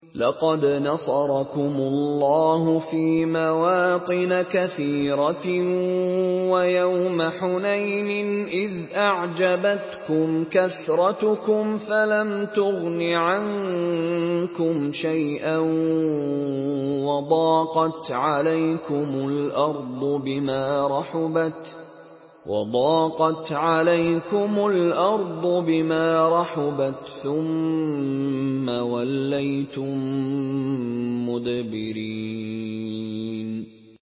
لقد نصركم الله في مواطن كثيرة ويوم حنين إذ أعجبتكم كثرتكم فلم تغن عنكم شيئا وضاقت عليكم الأرض بما رحبت ثم وليتم مدبرين